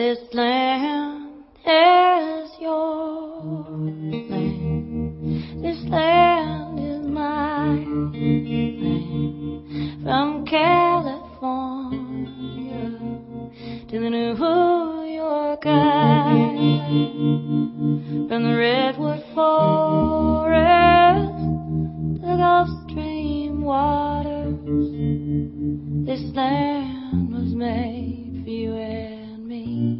This land is your land. This land is my land. From California to the New York Island, from the redwood forest to the Gulf Stream waters. This land was made for you and me.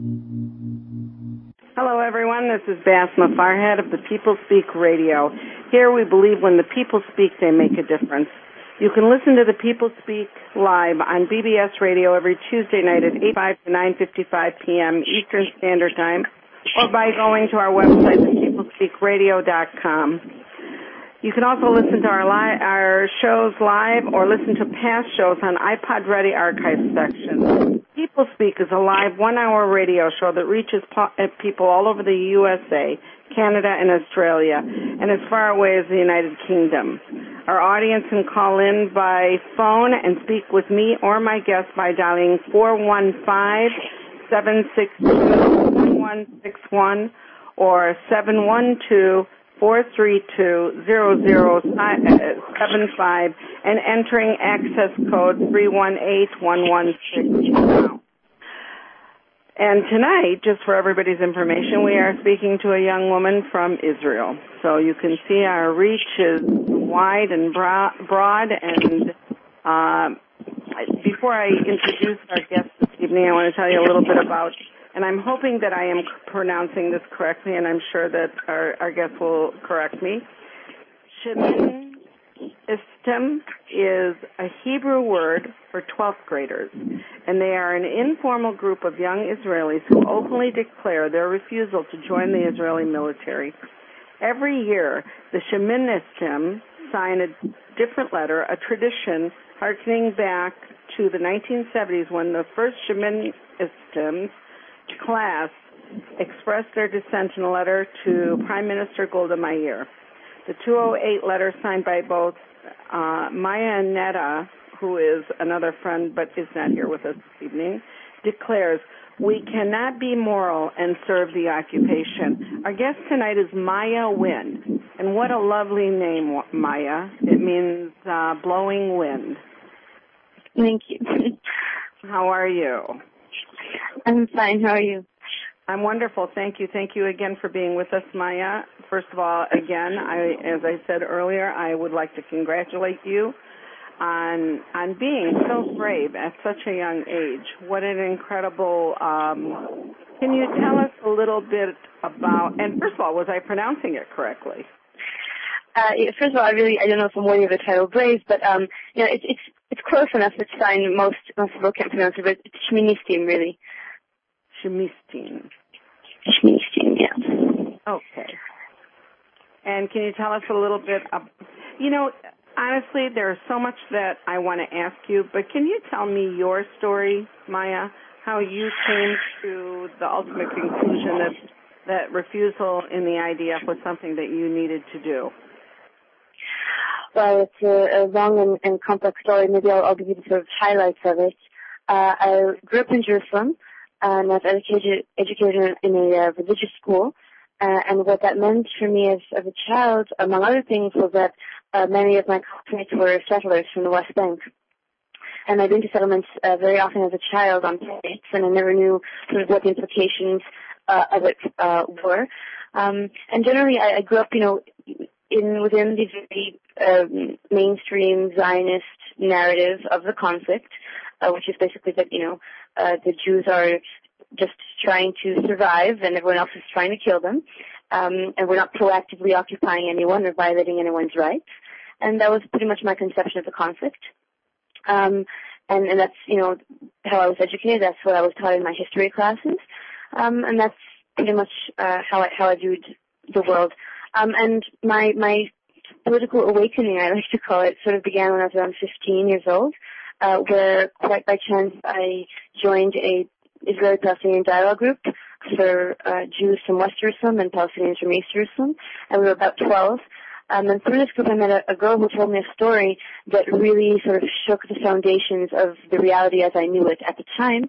Hello, everyone. This is Basma Farhead of the People Speak Radio. Here we believe when the people speak, they make a difference. You can listen to the People Speak live on BBS Radio every Tuesday night at 8:05 to 9:55 p.m. Eastern Standard Time, or by going to our website at peoplespeakradio.com. You can also listen to our shows live or listen to past shows on iPod Ready archive section. People Speak is a live one-hour radio show that reaches people all over the USA, Canada, and Australia, and as far away as the United Kingdom. Our audience can call in by phone and speak with me or my guest by dialing 415-762-1161 or 712-432-0075 and entering access code 318116. And tonight, just for everybody's information, we are speaking to a young woman from Israel. So you can see our reach is wide and broad. And before I introduce our guest this evening, I want to tell you a little bit about, and I'm hoping that I am pronouncing this correctly, and I'm sure that our guest will correct me. Shemin Istim is a Hebrew word for 12th graders, and they are an informal group of young Israelis who openly declare their refusal to join the Israeli military. Every year, the Shemin Istim sign a different letter, a tradition harkening back to the 1970s when the first Shemin Istim class expressed their dissent in a letter to Prime Minister Golda Meir. The 208 letter signed by both Maya and Netta, who is another friend but is not here with us this evening, declares, "We cannot be moral and serve the occupation." Our guest tonight is Maya Wind. And what a lovely name, Maya. It means blowing wind. Thank you. How are you? I'm fine. How are you? I'm wonderful. Thank you. Thank you again for being with us, Maya. First of all, again, as I said earlier, I would like to congratulate you on being so brave at such a young age. What an incredible, can you tell us a little bit about, and first of all, was I pronouncing it correctly? First of all, I don't know if I'm worthy of the title brave, but, it's close enough. It's fine. Most people can't pronounce it, but it's Shministim, really. Shministim, yeah. Okay. And can you tell us a little bit honestly, there's so much that I want to ask you, but can you tell me your story, Maya, how you came to the ultimate conclusion that refusal in the IDF was something that you needed to do? Well, it's a long and complex story. Maybe I'll give you the sort of highlights of it. I grew up in Jerusalem, and I was educated in a religious school. And what that meant for me as a child, among other things, was that many of my classmates were settlers from the West Bank. And I'd been to settlements very often as a child on planes, and I never knew sort of what the implications of it were. And generally, I grew up, within the very mainstream Zionist narrative of the conflict, which is basically that, the Jews are just trying to survive and everyone else is trying to kill them. And we're not proactively occupying anyone or violating anyone's rights. And that was pretty much my conception of the conflict. And that's, how I was educated. That's what I was taught in my history classes. And that's pretty much how I viewed the world. And my political awakening, I like to call it, sort of began when I was around 15 years old, where quite by chance I joined a Israeli-Palestinian dialogue group for Jews from West Jerusalem and Palestinians from East Jerusalem, and we were about 12. And through this group I met a girl who told me a story that really sort of shook the foundations of the reality as I knew it at the time,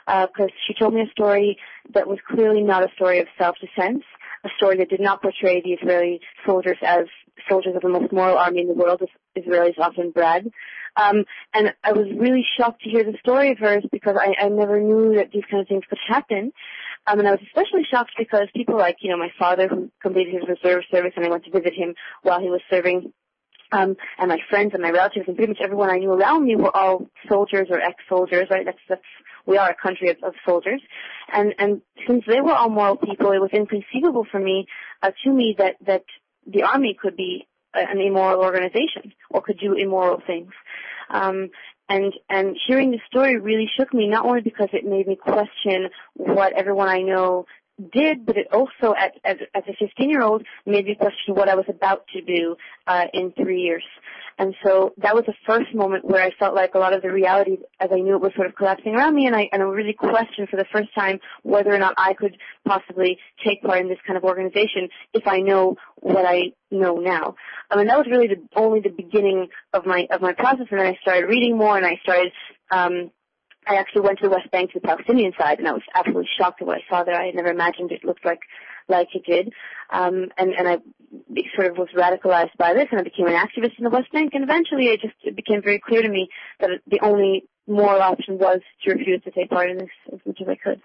because she told me a story that was clearly not a story of self-defense, a story that did not portray the Israeli soldiers as soldiers of the most moral army in the world, as Israelis often brag. And I was really shocked to hear the story of hers because I never knew that these kind of things could happen. And I was especially shocked because people like, my father who completed his reserve service, and I went to visit him while he was serving, and my friends and my relatives and pretty much everyone I knew around me were all soldiers or ex-soldiers, right? We are a country of soldiers. And since they were all moral people, it was inconceivable for me, that the army could be an immoral organization or could do immoral things. And hearing the story really shook me, not only because it made me question what everyone I know did, but it also, as a 15-year-old, made me question what I was about to do in 3 years. And so that was the first moment where I felt like a lot of the reality, as I knew it, was sort of collapsing around me, and I really questioned for the first time whether or not I could possibly take part in this kind of organization if I know what I know now. And that was really only the beginning of my process, and then I started reading more, and I started I actually went to the West Bank, to the Palestinian side, and I was absolutely shocked at what I saw there. I had never imagined it looked like it did. And I sort of was radicalized by this, and I became an activist in the West Bank, and eventually it became very clear to me that the only moral option was to refuse to take part in this as much as I could.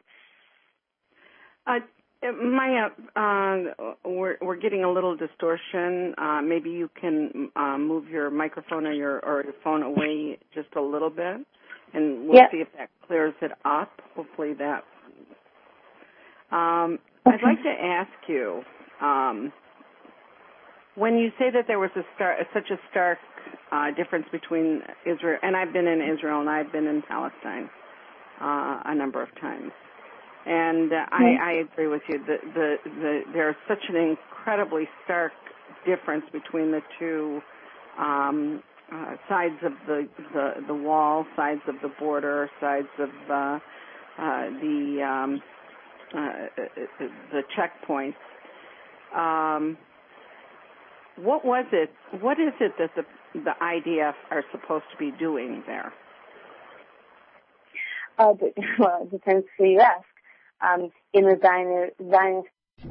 Maya, we're getting a little distortion. Maybe you can move your microphone or your phone away just a little bit, and we'll see if that clears it up. Hopefully that. I'd like to ask you, when you say that there was such a stark difference between Israel, and I've been in Israel and I've been in Palestine a number of times, and I agree with you. There's such an incredibly stark difference between the two sides of the wall, sides of the border, sides of the checkpoints. What is it that the IDF are supposed to be doing there? Well, it depends who you ask. In the Zionist.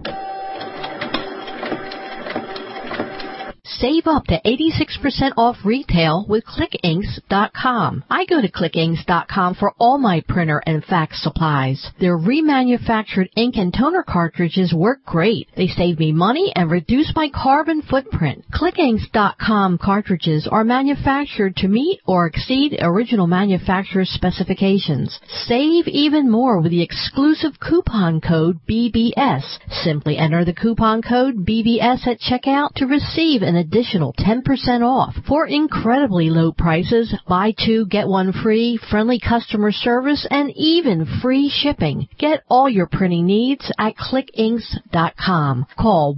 Save up to 86% off retail with ClickInks.com. I go to ClickInks.com for all my printer and fax supplies. Their remanufactured ink and toner cartridges work great. They save me money and reduce my carbon footprint. ClickInks.com cartridges are manufactured to meet or exceed original manufacturer's specifications. Save even more with the exclusive coupon code BBS. Simply enter the coupon code BBS at checkout to receive an additional 10% off. For incredibly low prices, buy two, get one free, friendly customer service, and even free shipping. Get all your printing needs at ClickInks.com. Call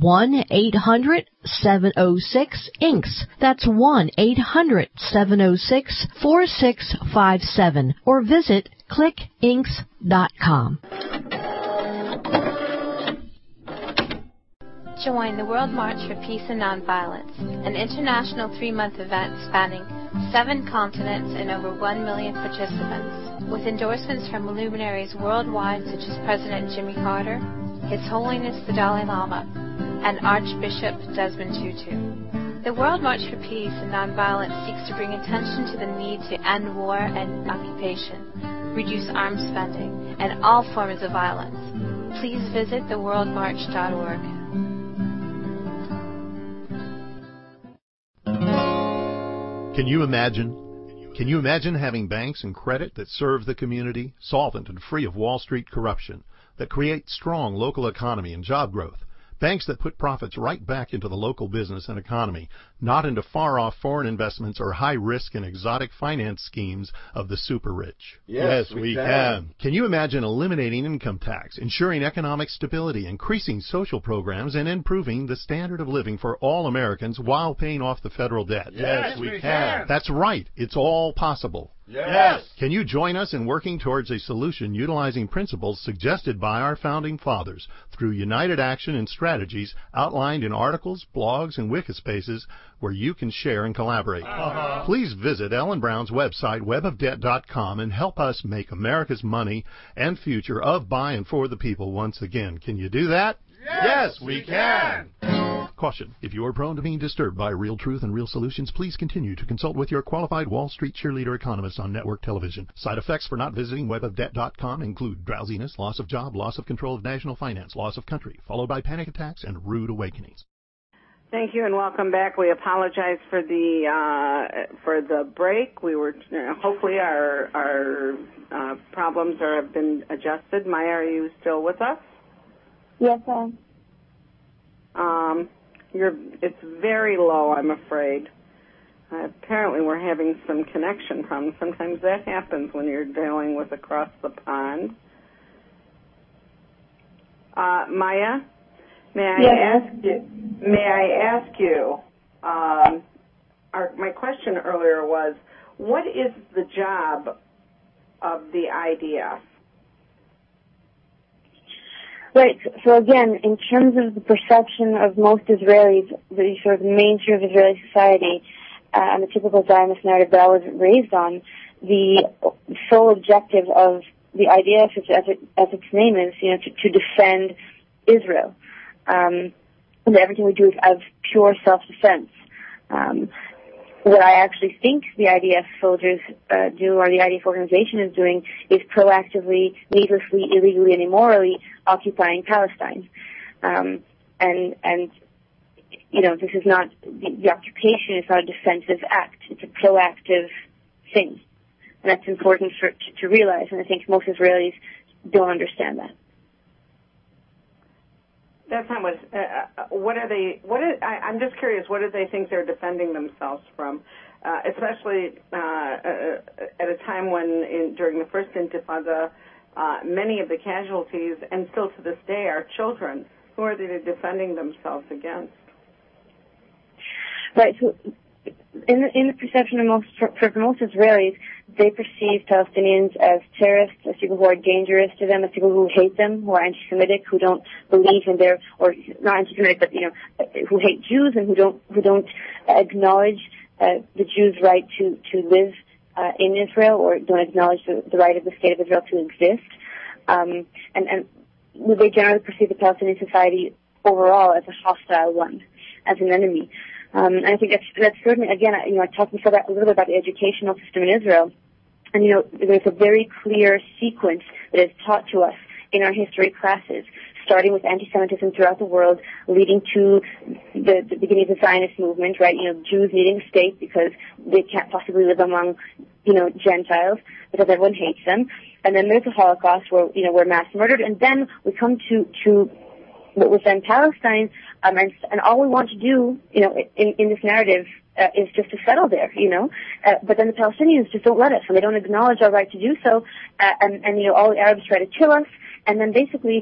1-800-706-INKS. That's 1-800-706-4657. Or visit ClickInks.com. Join the World March for Peace and Nonviolence, an international 3-month event spanning 7 continents and over 1 million participants, with endorsements from luminaries worldwide such as President Jimmy Carter, His Holiness the Dalai Lama, and Archbishop Desmond Tutu. The World March for Peace and Nonviolence seeks to bring attention to the need to end war and occupation, reduce arms spending, and all forms of violence. Please visit theworldmarch.org. Can you imagine having banks and credit that serve the community, solvent and free of Wall Street corruption, that create strong local economy and job growth? Banks that put profits right back into the local business and economy, not into far-off foreign investments or high-risk and exotic finance schemes of the super-rich. Yes, we can. Can you imagine eliminating income tax, ensuring economic stability, increasing social programs, and improving the standard of living for all Americans while paying off the federal debt? Yes, we can. That's right. It's all possible. Yes. Can you join us in working towards a solution utilizing principles suggested by our founding fathers through united action and strategies outlined in articles, blogs, and wikispaces where you can share and collaborate? Please visit Ellen Brown's website, webofdebt.com, and help us make America's money and future of, by, and for the people once again. Can you do that? Yes, we can. Caution. If you are prone to being disturbed by real truth and real solutions, please continue to consult with your qualified Wall Street cheerleader economist on network television. Side effects for not visiting webofdebt.com include drowsiness, loss of job, loss of control of national finance, loss of country, followed by panic attacks and rude awakenings. Thank you and welcome back. We apologize for the break. We were hopefully our problems have been adjusted. Maya, are you still with us? Yes, I am. It's very low, I'm afraid. Apparently we're having some connection problems. Sometimes that happens when you're dealing with across the pond. Maya, may I ask you, my question earlier was, what is the job of the IDF? Right. So again, in terms of the perception of most Israelis, the sort of mainstream of Israeli society, and the typical Zionist narrative that I was raised on, the sole objective of the IDF, as its name is, to defend Israel. And everything we do is out of pure self-defense. What I actually think the IDF soldiers do, or the IDF organization is doing, is proactively, needlessly, illegally, and immorally occupying Palestine. This is not, the occupation is not a defensive act. It's a proactive thing. And that's important to realize, and I think most Israelis don't understand that. That's not what are they? I'm just curious. What do they think they're defending themselves from? Especially at a time when, during the first Intifada, many of the casualties, and still to this day, are children. Who are they defending themselves against? Right. So, in the perception of for most Israelis, they perceive Palestinians as terrorists, as people who are dangerous to them, as people who hate them, who are anti-Semitic, who don't believe in their, or not anti-Semitic, but who hate Jews and who don't acknowledge the Jews' right to live in Israel, or don't acknowledge the right of the state of Israel to exist. And they generally perceive the Palestinian society overall as a hostile one, as an enemy. And I think that's certainly, again, I talked before a little bit about the educational system in Israel. And, there's a very clear sequence that is taught to us in our history classes, starting with anti-Semitism throughout the world, leading to the beginning of the Zionist movement, right? Jews needing a state because they can't possibly live among, Gentiles, because everyone hates them. And then there's the Holocaust where, we're mass murdered. And then we come to what was then Palestine, and all we want to do, in this narrative, is just to settle there, but then the Palestinians just don't let us, and they don't acknowledge our right to do so, and all the Arabs try to kill us, and then basically,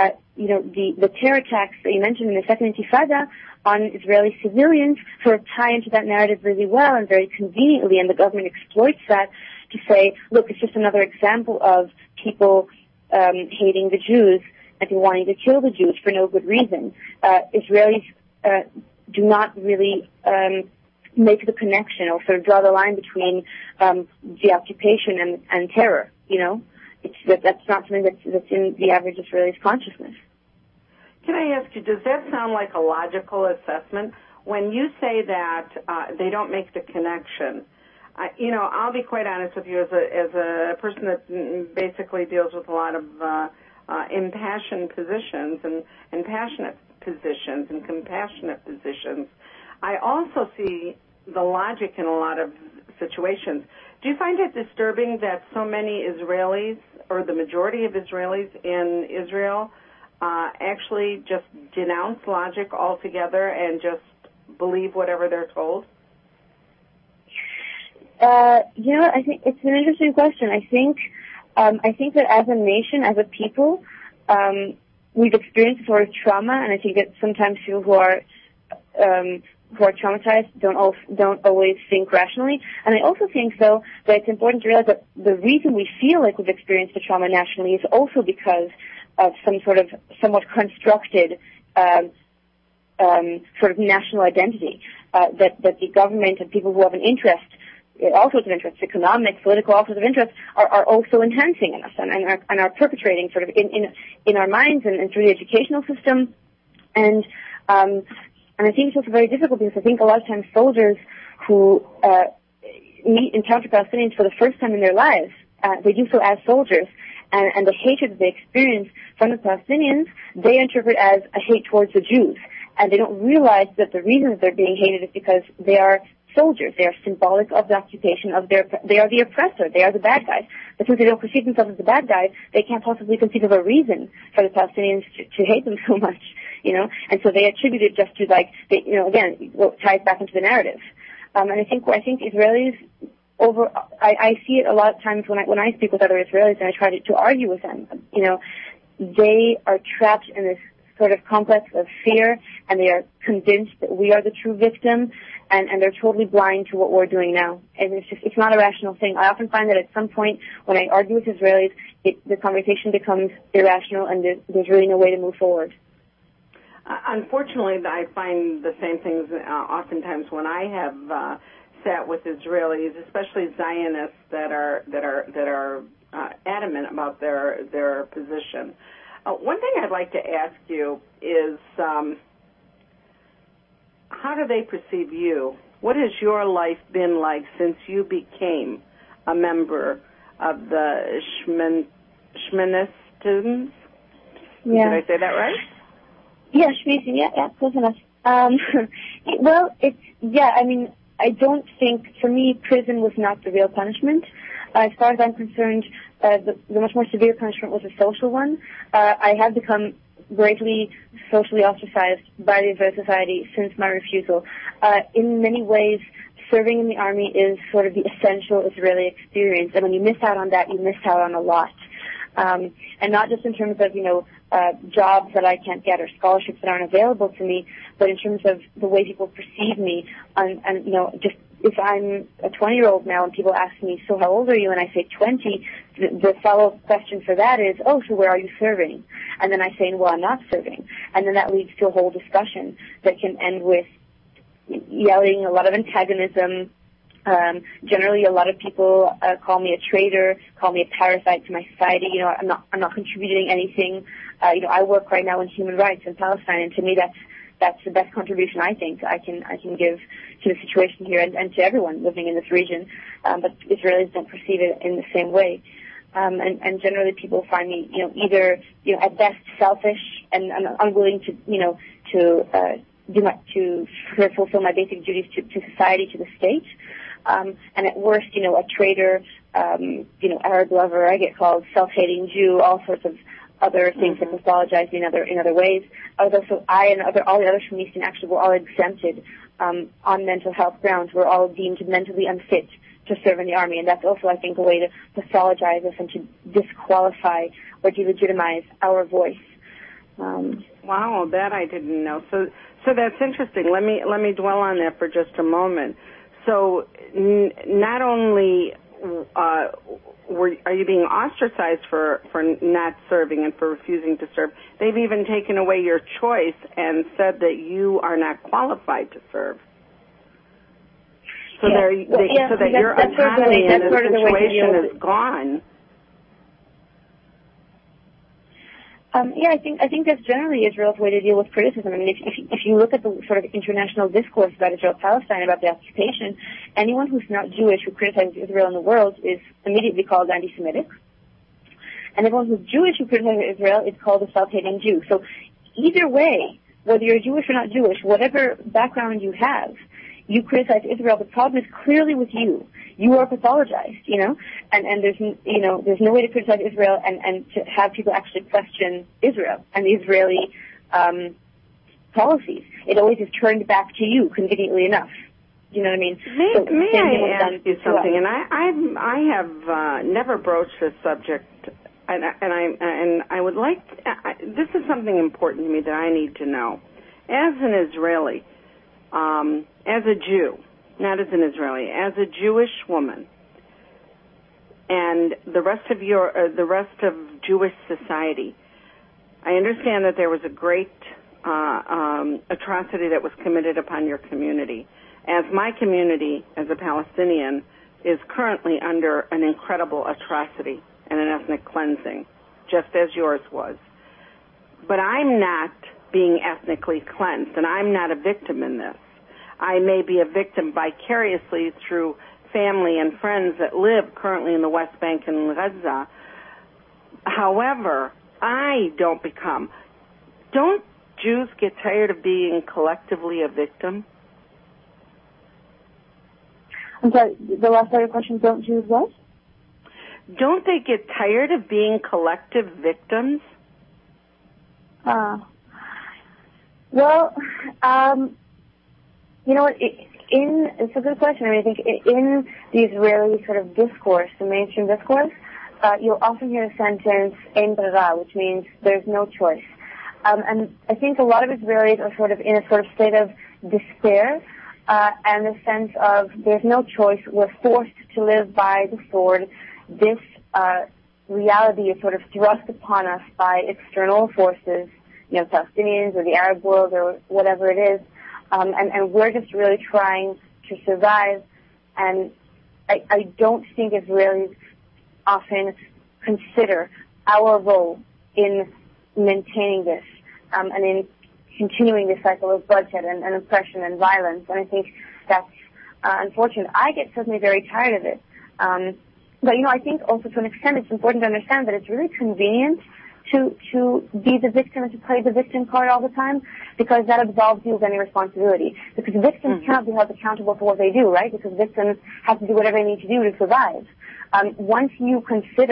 the terror attacks that you mentioned in the Second Intifada on Israeli civilians sort of tie into that narrative really well and very conveniently, and the government exploits that to say, look, it's just another example of people hating the Jews and wanting to kill the Jews for no good reason. Israelis do not really make the connection or sort of draw the line between the occupation and terror. That's not something that's in the average Israeli's consciousness. Can I ask you, does that sound like a logical assessment? When you say that they don't make the connection, I'll be quite honest with you, as a person that basically deals with a lot of impassioned positions and passionate positions and compassionate positions, I also see the logic in a lot of situations. Do you find it disturbing that so many Israelis, or the majority of Israelis in Israel, actually just denounce logic altogether and just believe whatever they're told? I think it's an interesting question. I think that as a nation, as a people, we've experienced sort of trauma, and I think that sometimes people who are who are traumatized don't always think rationally. And I also think, though, that it's important to realize that the reason we feel like we've experienced the trauma nationally is also because of some sort of somewhat constructed sort of national identity that the government and people who have an interest, all sorts of interests, economic, political, all sorts of interests, are also enhancing in us and are perpetrating sort of in our minds and through the educational system. And I think it's also very difficult because I think a lot of times soldiers who encounter Palestinians for the first time in their lives, they do so as soldiers, and the hatred that they experience from the Palestinians, they interpret as a hate towards the Jews. And they don't realize that the reason that they're being hated is because they are soldiers. They are symbolic of the occupation of they are the oppressor. They are the bad guys. But since they don't perceive themselves as the bad guys, they can't possibly conceive of a reason for the Palestinians to hate them so much, And so they attribute it just to again, what ties back into the narrative. And I think Israelis I see it a lot of times when I speak with other Israelis and I try to argue with them, they are trapped in this sort of complex of fear, and they are convinced that we are the true victim, and they're totally blind to what we're doing now. And it's not a rational thing. I often find that at some point when I argue with Israelis, the conversation becomes irrational, and there's really no way to move forward. Unfortunately, I find the same things oftentimes when I have sat with Israelis, especially Zionists that are adamant about their position. One thing I'd like to ask you is, how do they perceive you? What has your life been like since you became a member of the Shministans? Yeah. Did I say that right? Yeah, Shministan, yeah, close enough. Well, I don't think, for me, prison was not the real punishment. As far as I'm concerned, the much more severe punishment was a social one. I have become greatly socially ostracized by the Israeli society since my refusal. In many ways, serving in the army is sort of the essential Israeli experience, and when you miss out on that, you miss out on a lot. And not just in terms of, jobs that I can't get or scholarships that aren't available to me, but in terms of the way people perceive me, and just if I'm a 20-year-old now and people ask me, so how old are you? And I say 20, the follow-up question for that is, oh, so where are you serving? And then I say, well, I'm not serving. And then that leads to a whole discussion that can end with yelling, a lot of antagonism. Generally, a lot of people call me a traitor, call me a parasite to my society. I'm not contributing anything. I work right now in human rights in Palestine, and to me, that's the best contribution I think I can give to the situation here and to everyone living in this region. But Israelis don't perceive it in the same way. And generally, people find me, either at best selfish and unwilling to fulfill my basic duties to society, to the state. And at worst, a traitor, Arab lover. I get called self-hating Jew, all sorts of other things that pathologize me in other ways. Although, so I and all the other Shministan actually were all exempted on mental health grounds. We're all deemed mentally unfit to serve in the army, and that's also, I think, a way to pathologize us and to disqualify or delegitimize our voice. Wow, that I didn't know. So that's interesting. Let me dwell on that for just a moment. So not only are you being ostracized for not serving and for refusing to serve, they've even taken away your choice and said that you are not qualified to serve. So so that your autonomy in this situation is gone. I think that's generally Israel's way to deal with criticism. I mean, if you look at the sort of international discourse about Israel-Palestine, about the occupation, anyone who's not Jewish who criticizes Israel in the world is immediately called anti-Semitic. And everyone who's Jewish who criticizes Israel is called a self-hating Jew. So either way, whether you're Jewish or not Jewish, whatever background you have, you criticize Israel. The problem is clearly with you. You are pathologized, and there's no way to criticize Israel and to have people actually question Israel and the Israeli policies. It always is turned back to you, conveniently enough. You know what I mean? May I ask you something? And I have never broached this subject, and I would like. This is something important to me that I need to know. As an Israeli, as a Jew, not as an Israeli, as a Jewish woman, and the rest of Jewish society, I understand that there was a great atrocity that was committed upon your community. As my community, as a Palestinian, is currently under an incredible atrocity and an ethnic cleansing, just as yours was. But I'm not being ethnically cleansed, and I'm not a victim in this. I may be a victim vicariously through family and friends that live currently in the West Bank and Gaza. However, don't Jews get tired of being collectively a victim? I'm sorry, the last part of your question, don't Jews what? Don't they get tired of being collective victims? Well, you know what, it's a good question. I mean, I think in the Israeli sort of discourse, the mainstream discourse, you'll often hear the sentence, "Ein brera," which means there's no choice. And I think a lot of Israelis are sort of in a sort of state of despair, and the sense of there's no choice, we're forced to live by the sword. This reality is sort of thrust upon us by external forces, you know, Palestinians or the Arab world or whatever it is, and we're just really trying to survive. And I don't think Israelis often consider our role in maintaining this and in continuing this cycle of bloodshed and oppression and violence. And I think that's unfortunate. I get certainly very tired of it. But, you know, I think also to an extent it's important to understand that it's really convenient to be the victim and to play the victim card all the time, because that absolves you of any responsibility. Because victims cannot be held accountable for what they do, right? Because victims have to do whatever they need to do to survive. Once you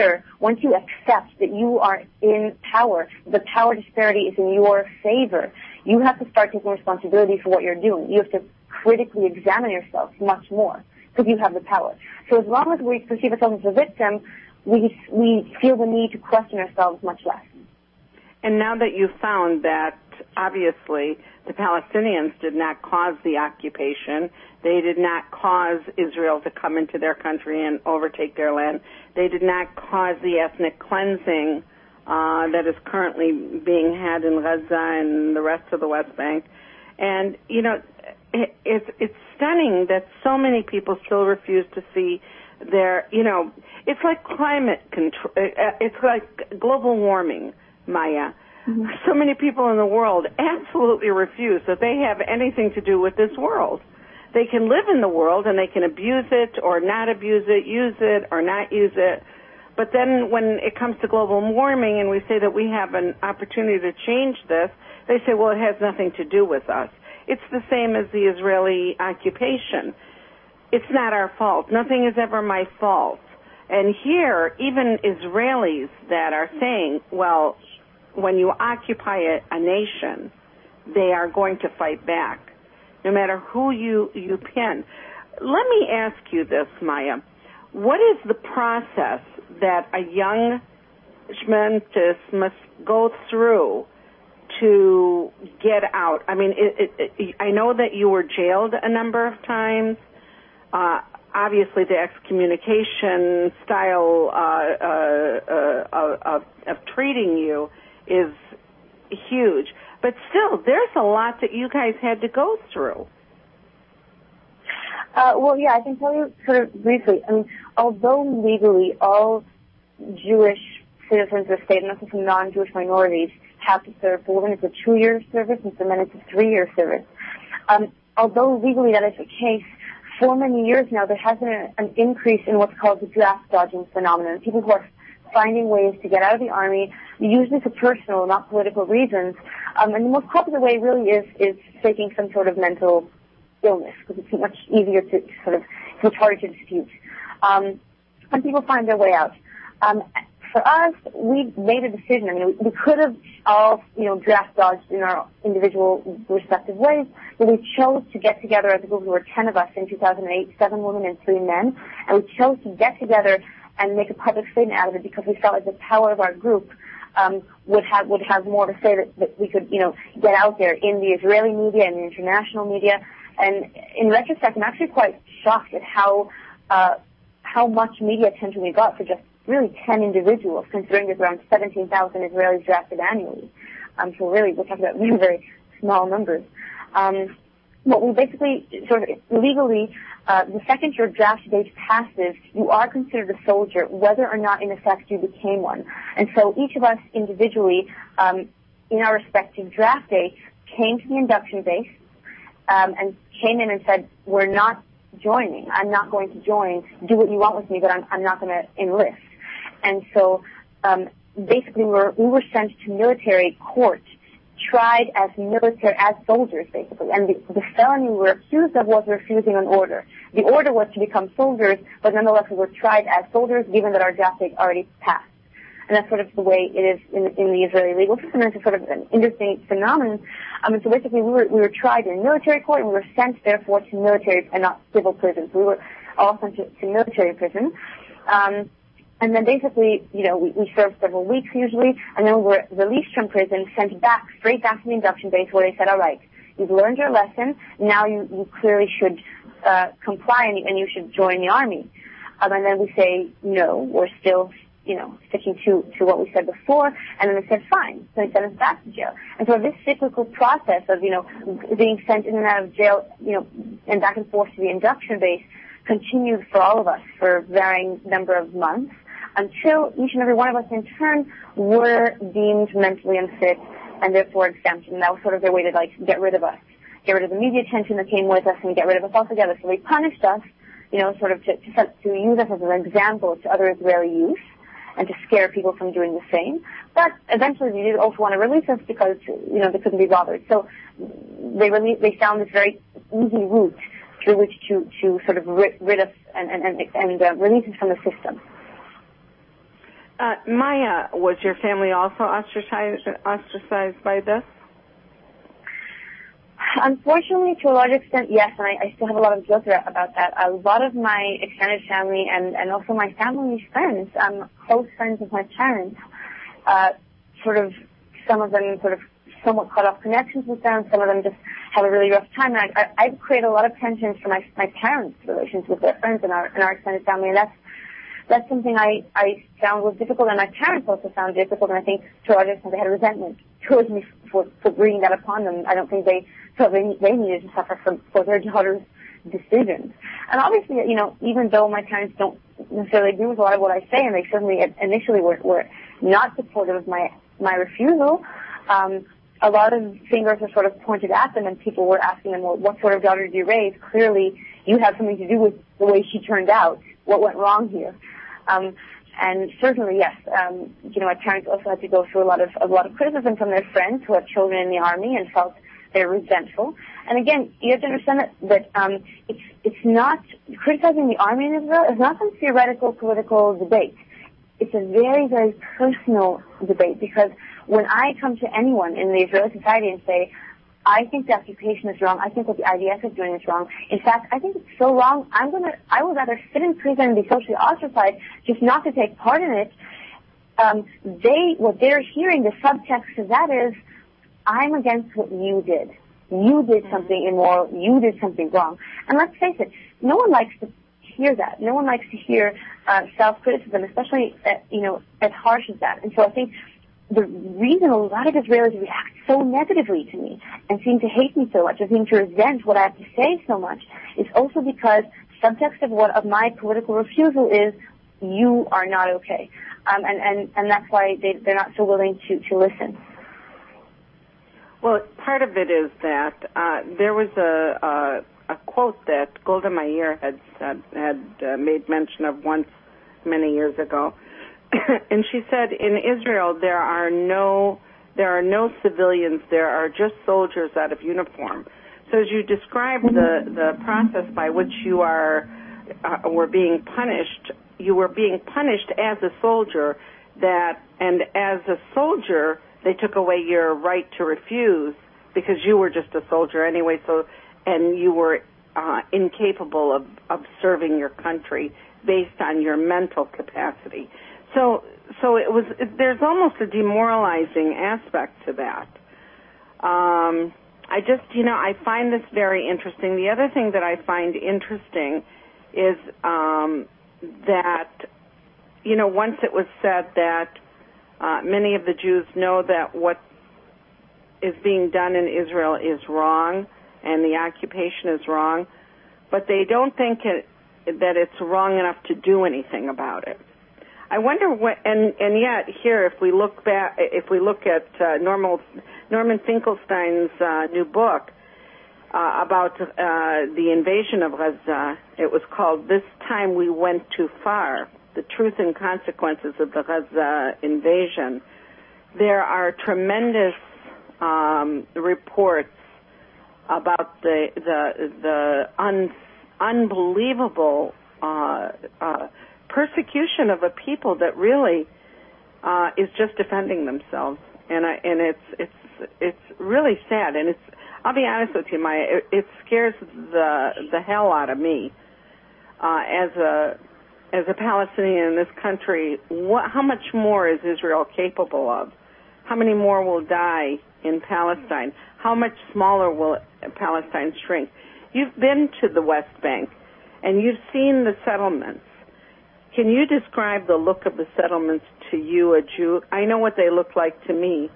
accept that you are in power, the power disparity is in your favor, you have to start taking responsibility for what you're doing. You have to critically examine yourself much more, because you have the power. So as long as we perceive ourselves as a victim, we feel the need to question ourselves much less. And now that you've found that, obviously, the Palestinians did not cause the occupation, they did not cause Israel to come into their country and overtake their land, they did not cause the ethnic cleansing that is currently being had in Gaza and the rest of the West Bank. And, you know, it's stunning that so many people still refuse to see their, you know, it's like climate control, it's like global warming, Maya. Mm-hmm. So many people in the world absolutely refuse that they have anything to do with this world. They can live in the world and they can abuse it or not abuse it, use it or not use it. But then when it comes to global warming and we say that we have an opportunity to change this, they say, well, it has nothing to do with us. It's the same as the Israeli occupation. It's not our fault. Nothing is ever my fault. And here, even Israelis that are saying, well, when you occupy a nation, they are going to fight back, no matter who you pin. Let me ask you this, Maya. What is the process that a young Shmentis must go through to get out? I mean, I know that you were jailed a number of times. Obviously, the excommunication style of treating you is huge. But still, there's a lot that you guys had to go through. Well, yeah, I can tell you sort of briefly. I mean, although legally all Jewish citizens of the state, and also some non-Jewish minorities, have to serve, for women it's a 2-year service, and for men it's a 3-year service. Although legally that is the case, for many years now there has been an increase in what's called the draft dodging phenomenon. People who are finding ways to get out of the army, usually for personal, not political reasons. And the most popular way really is faking some sort of mental illness, because it's much easier to sort of, it's much harder to dispute. And people find their way out. For us, we made a decision. I mean, we could have all, draft dodged in our individual respective ways, but we chose to get together as a group. There were 10 of us in 2008, 7 women and 3 men, and we chose to get together and make a public statement out of it because we felt like the power of our group would have more to say that we could, get out there in the Israeli media and the international media. And in retrospect, I'm actually quite shocked at how much media attention we got for just really 10 individuals, considering there's around 17,000 Israelis drafted annually. So really, we're talking about very, very small numbers. What we basically, sort of legally, the second your draft date passes, you are considered a soldier, whether or not in effect you became one. And so each of us individually, in our respective draft dates, came to the induction base, and came in and said, we're not joining. I'm not going to join. Do what you want with me, but I'm not going to enlist. And so, basically we were sent to military court, tried as soldiers, basically. And the felony we were accused of was refusing an order. The order was to become soldiers, but nonetheless we were tried as soldiers, given that our draft date already passed. And that's sort of the way it is in the Israeli legal system. And it's sort of an interesting phenomenon. And so basically we were tried in military court, and we were sent, therefore, to military and not civil prisons. We were all sent to military prison. And then basically, we served several weeks usually, and then we were released from prison, sent straight back to the induction base, where they said, all right, you've learned your lesson, now you clearly should comply and you should join the army. And then we say, no, we're still, sticking to what we said before, and then they said, fine. So they sent us back to jail. And so this cyclical process of, being sent in and out of jail, and back and forth to the induction base continued for all of us for a varying number of months, until each and every one of us in turn were deemed mentally unfit and therefore exempt. And that was sort of their way to get rid of us, get rid of the media attention that came with us, and get rid of us altogether. So they punished us, sort of to use us as an example to other Israeli youth and to scare people from doing the same. But eventually they did also want to release us because, they couldn't be bothered. So they found this very easy route through which to sort of rid us and release us from the system. Maya, was your family also ostracized by this? Unfortunately, to a large extent, yes, and I still have a lot of guilt about that. A lot of my extended family and also my family's friends, close friends of my parents, some of them sort of somewhat cut off connections with them. Some of them just have a really rough time. And I've created a lot of tensions for my parents' relations with their friends and our extended family, and that's something I found was difficult, and my parents also found difficult, and I think to a large extent they had resentment towards me for bringing that upon them. I don't think they felt they needed to suffer for their daughter's decisions. And obviously, even though my parents don't necessarily agree with a lot of what I say, and they certainly initially were not supportive of my refusal, a lot of fingers were sort of pointed at them, and people were asking them, well, what sort of daughter did you raise? Clearly, you have something to do with the way she turned out. What went wrong here? And certainly, yes, my parents also had to go through a lot of criticism from their friends who have children in the army and felt they're resentful. And again, you have to understand that it's not criticizing the army in Israel is not some theoretical political debate. It's a very, very personal debate, because when I come to anyone in the Israeli society and say, I think the occupation is wrong, I think what the IDF is doing is wrong, in fact, I think it's so wrong, I would rather sit in prison and be socially ostracized just not to take part in it. What they're hearing, the subtext of that is, I'm against what you did. You did something immoral, you did something wrong. And let's face it, no one likes to hear that. No one likes to hear self-criticism, especially as harsh as that. And so I think the reason a lot of Israelis react so negatively to me and seem to hate me so much, and seem to resent what I have to say so much, is also because subtext of my political refusal is, you are not okay. And that's why they're not so willing to listen. Well, part of it is that there was a quote that Golda Meir had made mention of once many years ago. And she said, in Israel, there are no civilians, there are just soldiers out of uniform. So as you described the process by which you were being punished, you were being punished as a soldier, and as a soldier, they took away your right to refuse because you were just a soldier anyway, and you were incapable of serving your country based on your mental capacity. So there's almost a demoralizing aspect to that. I find this very interesting. The other thing that I find interesting is that, once it was said that many of the Jews know that what is being done in Israel is wrong and the occupation is wrong, but they don't think that it's wrong enough to do anything about it. I wonder what, and yet here, if we look at Norman Finkelstein's new book about the invasion of Gaza, it was called "This Time We Went Too Far: The Truth and Consequences of the Gaza Invasion." There are tremendous reports about the unbelievable persecution of a people that really is just defending themselves, and it's really sad. And I'll be honest with you, Maya, it scares the hell out of me as a Palestinian in this country. How much more is Israel capable of? How many more will die in Palestine? How much smaller will Palestine shrink? You've been to the West Bank, and you've seen the settlements. Can you describe the look of the settlements to you, a Jew? I know what they look like to me.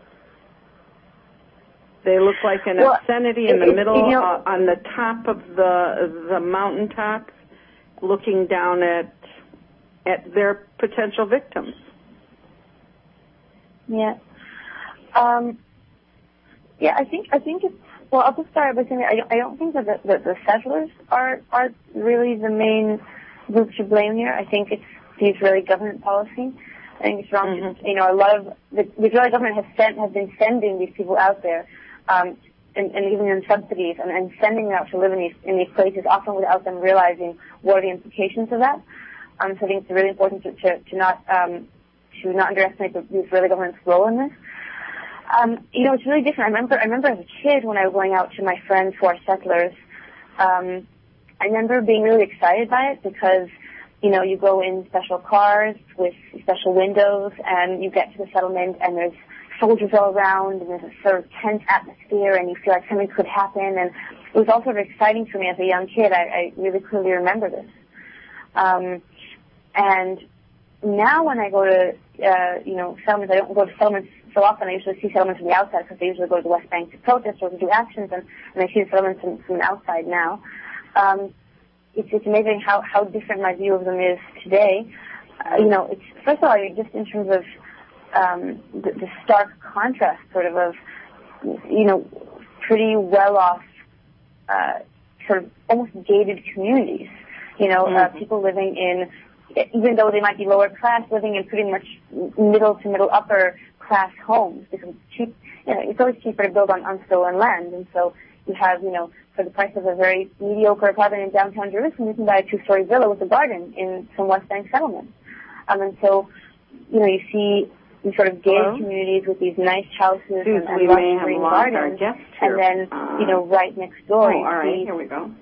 They look like an obscenity in the middle, on the top of the mountaintops, looking down at their potential victims. Yeah. I think it's, well, I'll just start by saying I don't think that the settlers are really the main group to blame here. I think it's the Israeli government policy. I think it's wrong. Mm-hmm. A lot of the Israeli government has been sending these people out there, and giving them subsidies and sending them out to live in these places, often without them realizing what are the implications of that. So I think it's really important to not underestimate the Israeli government's role in this. It's really different. I remember as a kid when I was going out to my friends who are settlers, I remember being really excited by it because, you go in special cars with special windows and you get to the settlement and there's soldiers all around and there's a sort of tense atmosphere and you feel like something could happen, and it was all sort of exciting for me as a young kid. I really clearly remember this. And now when I go to, settlements, I don't go to settlements so often. I usually see settlements from the outside because I usually go to the West Bank to protest or to do actions, and I see the settlements from the outside now. It's amazing how different my view of them is today. It's, first of all, just in terms of the stark contrast sort of pretty well-off, sort of almost gated communities. People living in, even though they might be lower class, living in pretty much middle to middle upper class homes because it's cheap. It's always cheaper to build on stolen land, and so you have, for the price of a very mediocre apartment in downtown Jerusalem, you can buy a 2-story villa with a garden in some West Bank settlements. And so, you see these sort of gated communities with these nice houses and lush green gardens, and then, right next door, here we go.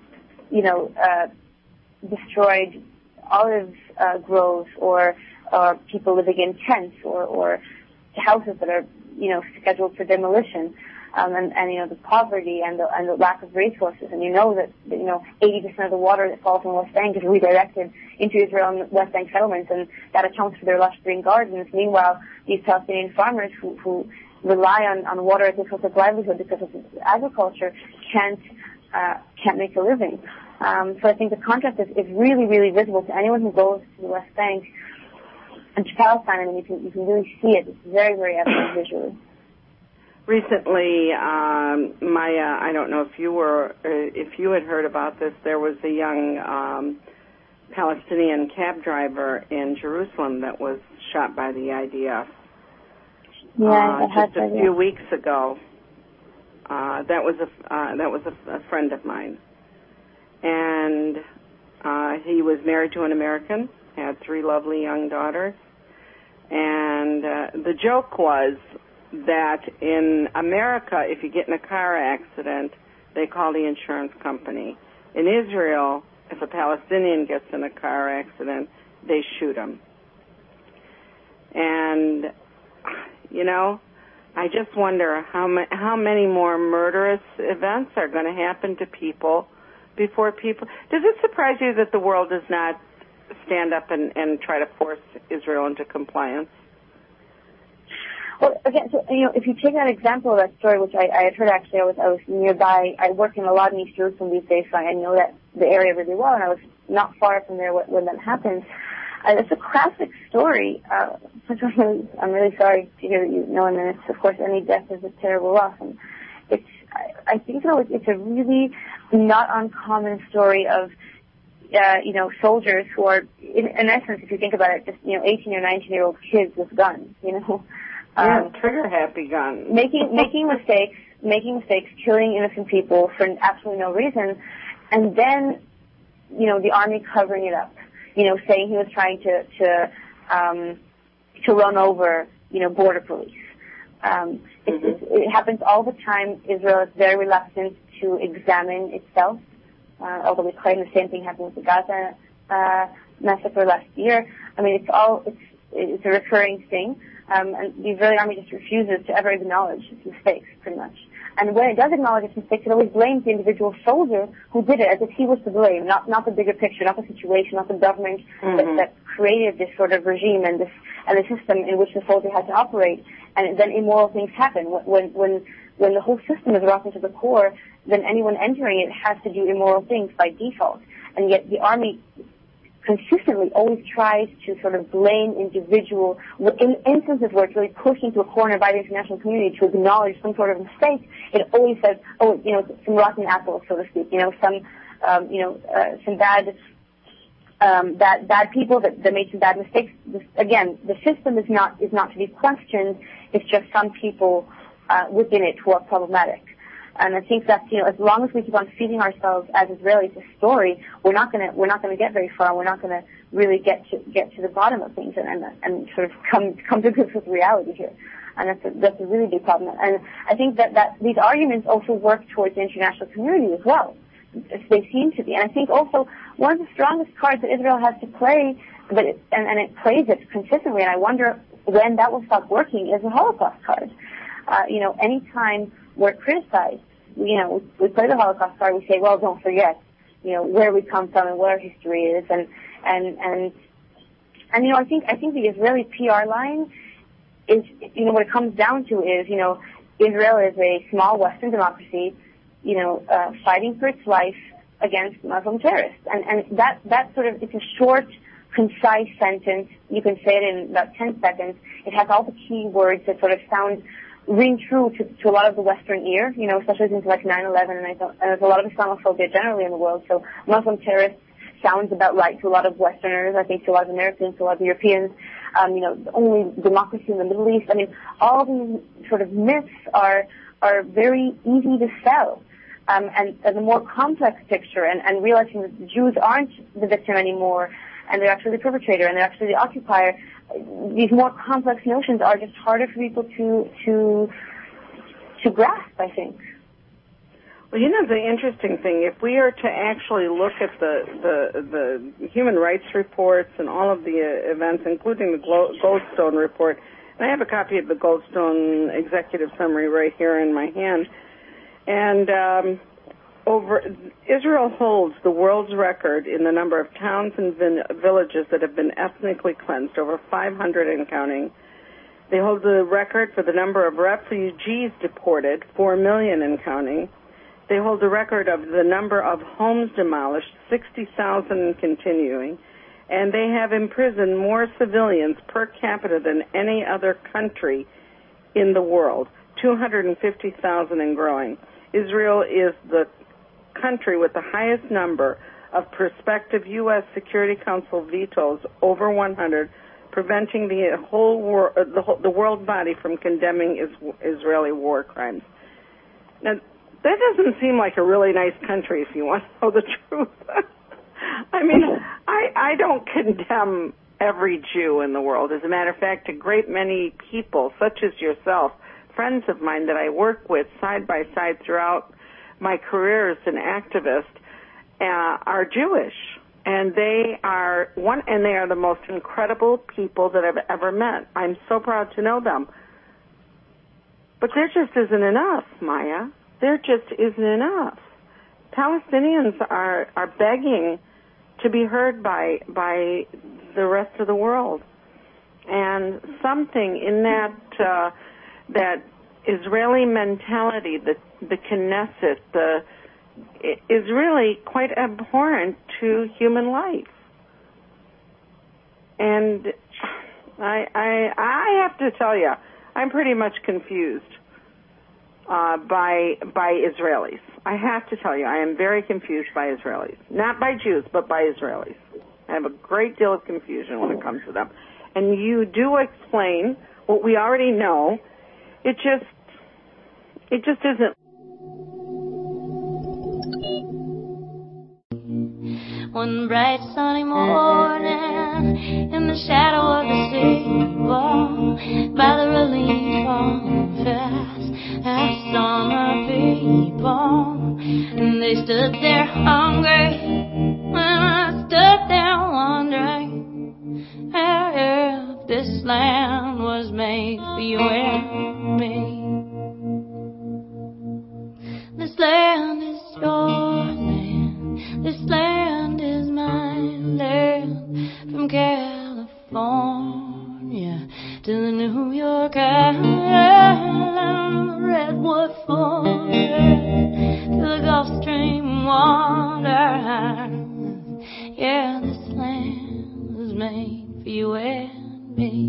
Destroyed olive groves or people living in tents or houses that are, scheduled for demolition. And the poverty and the lack of resources, and that 80% of the water that falls from West Bank is redirected into Israel and West Bank settlements, and that accounts for their lush green gardens. Meanwhile, these Palestinian farmers who rely on water as a source of livelihood because of agriculture can't make a living. So I think the contrast is really, really visible to anyone who goes to the West Bank and to Palestine. I mean, you can really see it. It's very, very evident visually. Recently, Maya, I don't know if you had heard about this. There was a young Palestinian cab driver in Jerusalem that was shot by the IDF. Yeah, just a few weeks ago. That was a friend of mine, and he was married to an American, had 3 lovely young daughters, and the joke was that in America, if you get in a car accident, they call the insurance company. In Israel, if a Palestinian gets in a car accident, they shoot him. And, I just wonder how many more murderous events are going to happen to people before people. Does it surprise you that the world does not stand up and try to force Israel into compliance? Well, again, so, if you take that example of that story, which I had heard actually, I was nearby. I work in a lot in East Jerusalem these days, so I know that the area really well, and I was not far from there when that happened. It's a classic story. I'm really sorry to hear that you know, and it's, of course, any death is a terrible loss. And I think it's a really not uncommon story of, soldiers who are, in essence, if you think about it, just 18 or 19-year-old kids with guns. Trigger-happy guns. making mistakes, killing innocent people for absolutely no reason, and then, the army covering it up. Saying he was trying to run over, border police. It happens all the time. Israel is very reluctant to examine itself, although we claim the same thing happened with the Gaza massacre last year. I mean, it's a recurring thing, and the Israeli army just refuses to ever acknowledge its mistakes, pretty much. And when it does acknowledge its mistakes, it always blames the individual soldier who did it, as if he was to blame, not the bigger picture, not the situation, not the government that created this sort of regime and the system in which the soldier had to operate. And then immoral things happen. When the whole system is rotten to the core, then anyone entering it has to do immoral things by default. And yet the army consistently always tries to sort of blame individual, in instances where it's really pushed into a corner by the international community to acknowledge some sort of mistake, it always says, some rotten apples, so to speak, some bad people that made some bad mistakes. Again, the system is not to be questioned. It's just some people within it who are problematic. And I think that as long as we keep on feeding ourselves as Israelis a story, we're not going to get very far. We're not going to really get to the bottom of things and sort of come to grips with reality here. And that's a really big problem. And I think that these arguments also work towards the international community as well. They seem to be. And I think also one of the strongest cards that Israel has to play, and it plays it consistently, and I wonder when that will stop working, is the Holocaust card. Any time we're criticized, we play the Holocaust card, we say, well, don't forget, where we come from and what our history is, and I think the Israeli PR line is, what it comes down to is, Israel is a small Western democracy, fighting for its life against Muslim terrorists, and that sort of, it's a short, concise sentence. You can say it in about 10 seconds. It has all the key words that sort of ring true to a lot of the Western ear, especially since like 9/11, and there's a lot of Islamophobia generally in the world. So Muslim terrorists sounds about right to a lot of Westerners, I think to a lot of Americans, to a lot of Europeans. The only democracy in the Middle East. I mean, all these sort of myths are very easy to sell. And the more complex picture, and realizing that the Jews aren't the victim anymore, and they're actually the perpetrator, and they're actually the occupier, these more complex notions are just harder for people to grasp, I think. Well, the interesting thing, if we are to actually look at the human rights reports and all of the events, including the Goldstone report, and I have a copy of the Goldstone executive summary right here in my hand, and Israel holds the world's record in the number of towns and villages that have been ethnically cleansed, over 500 and counting. They hold the record for the number of refugees deported, 4 million and counting. They hold the record of the number of homes demolished, 60,000 and continuing. And they have imprisoned more civilians per capita than any other country in the world, 250,000 and growing. Israel is the country with the highest number of prospective U.S. Security Council vetoes, over 100, preventing the world body from condemning Israeli war crimes. Now, that doesn't seem like a really nice country, if you want to know the truth. I mean, I don't condemn every Jew in the world. As a matter of fact, a great many people, such as yourself, friends of mine that I work with side by side throughout my career as an activist, are Jewish, and they are the most incredible people that I've ever met. I'm so proud to know them. But there just isn't enough, Maya. There just isn't enough. Palestinians are begging to be heard by the rest of the world. And something in that Israeli mentality, the Knesset, is really quite abhorrent to human life. And I have to tell you, I'm pretty much confused by Israelis. I have to tell you, I am very confused by Israelis. Not by Jews, but by Israelis. I have a great deal of confusion when it comes to them. And you do explain what we already know. It just isn't. One bright sunny morning, in the shadow of the steeple, by the relief office, I saw my people, and they stood there hungry, and I stood there wondering if this land was made for you and me. This land is your land, this land is my land, from California to the New York Island, redwood forest to the Gulf Stream water. Yeah, this land was made for you and me.